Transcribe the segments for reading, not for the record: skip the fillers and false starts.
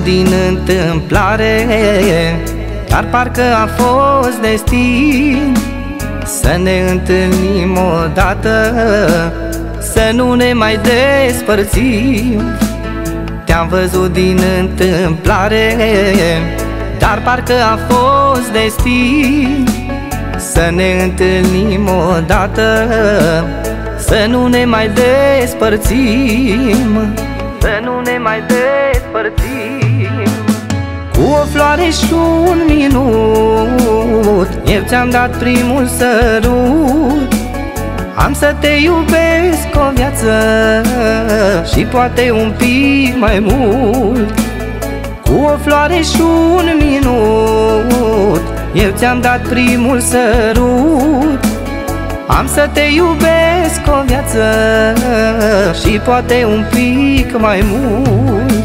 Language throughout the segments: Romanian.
văzut din întâmplare, dar parcă a fost destin să ne întâlnim odată, să nu ne mai despărțim. Te-am văzut din întâmplare, dar parcă a fost destin să ne întâlnim odată, să nu ne mai despărțim, să nu ne mai despărțim. Cu o floare și un minut, eu ți-am dat primul sărut. Am să te iubesc o viață și poate un pic mai mult. Cu o floare și un minut, eu ți-am dat primul sărut. Am să te iubesc o viață și poate un pic mai mult.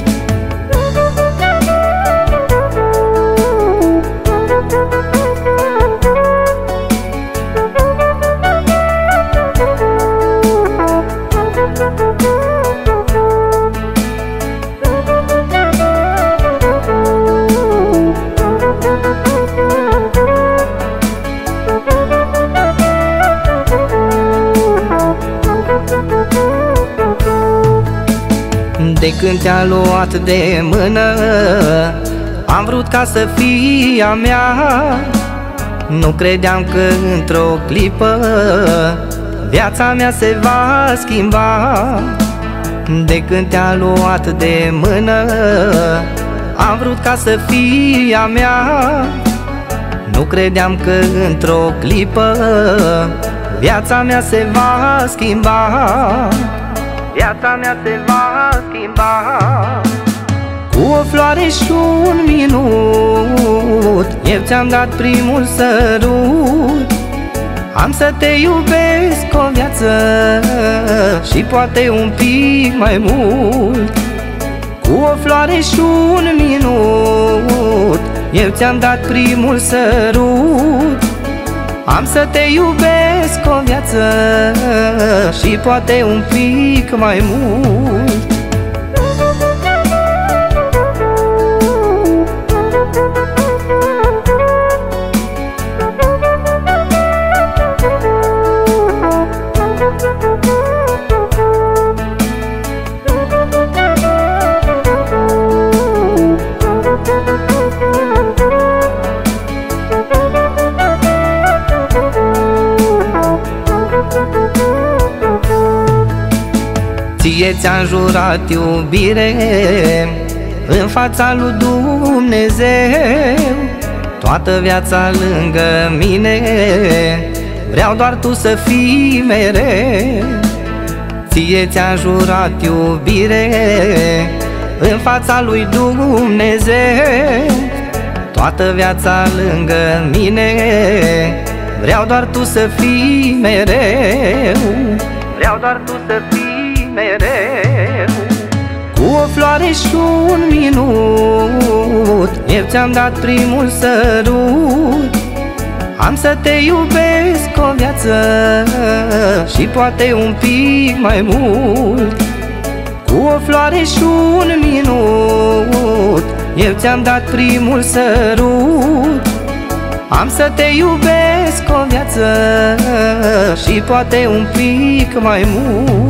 De când te-a luat de mână, am vrut ca să fii a mea. Nu credeam că într-o clipă viața mea se va schimba. De când te-a luat de mână, am vrut ca să fii a mea. Nu credeam că într-o clipă viața mea se va schimba. Viața mea se va schimba. Cu o floare și un minut, eu ți-am dat primul sărut. Am să te iubesc o viață și poate un pic mai mult. Cu o floare și un minut, eu ți-am dat primul sărut. Am să te iubesc o viață și poate un pic mai mult. Ție ți-am jurat iubire în fața lui Dumnezeu, toată viața lângă mine, vreau doar tu să fii mereu. Ție ți-am jurat iubire în fața lui Dumnezeu, toată viața lângă mine, vreau doar tu să fii mereu. Vreau doar tu să fii mereu. Cu o floare și un minut, eu ți-am dat primul sărut. Am să te iubesc o viață și poate un pic mai mult. Cu o floare și un minut, eu ți-am dat primul sărut. Am să te iubesc o viață și poate un pic mai mult.